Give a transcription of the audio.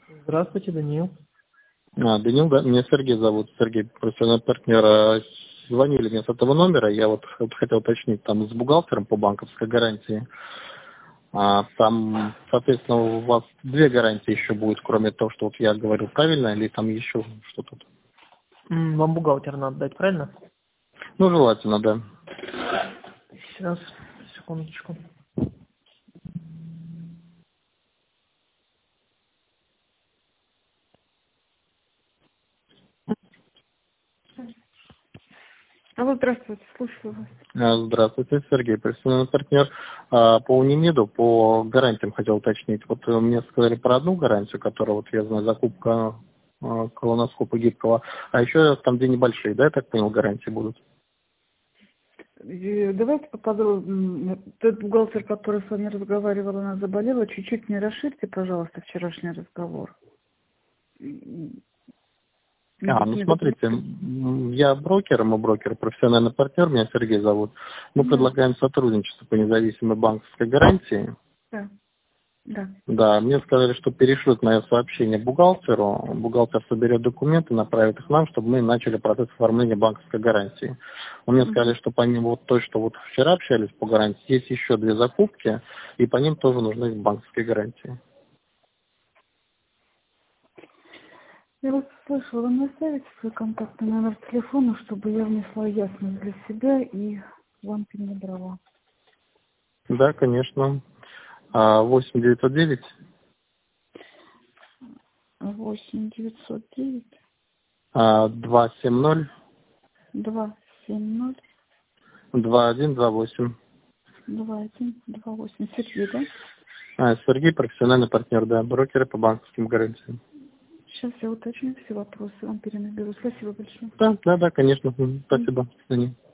Здравствуйте, Даниил. Данил, да, меня Сергей зовут, Сергей, профессиональный партнер. Звонили мне с этого номера, я вот хотел уточнить, там с бухгалтером по банковской гарантии. Там, соответственно, у вас две гарантии еще будет, кроме того, что вот я говорил правильно, или там еще что-то? Вам бухгалтер надо дать, правильно? Ну, желательно, да. Сейчас, секундочку. Алло, здравствуйте, слушаю вас. Здравствуйте, Сергей, профессиональный партнер. По Унимеду, по гарантиям хотел уточнить. Вот мне сказали про одну гарантию, которая, вот я знаю, закупка колоноскопа гибкого, а еще там две небольшие, да, я так понял, гарантии будут? Давайте поподробнее. Тот бухгалтер, который с вами разговаривал, она заболела. Чуть-чуть не расширьте, пожалуйста, вчерашний разговор. Смотрите, я брокер, мы брокер, профессиональный партнер, меня Сергей зовут. Мы предлагаем сотрудничество по независимой банковской гарантии. Да. Да. Да, мне сказали, что перешлют мое сообщение бухгалтеру. Бухгалтер соберет документы, направит их нам, чтобы мы начали процесс оформления банковской гарантии. Мне сказали, что помимо вот той, что вот вчера общались по гарантии, есть еще две закупки, и по ним тоже нужны банковские гарантии. Я вас слышала, вы мне оставите свой контактный номер телефона, чтобы я внесла ясность для себя и вам перенабрала. Да, конечно. 8 909 8 909 270 270 2128. 2128. Сергей, да? Сергей, профессиональный партнер, да, брокеры по банковским гарантиям. Сейчас я уточню все вопросы, вам перенаберу. Спасибо большое. Да, конечно. Спасибо. До свидания.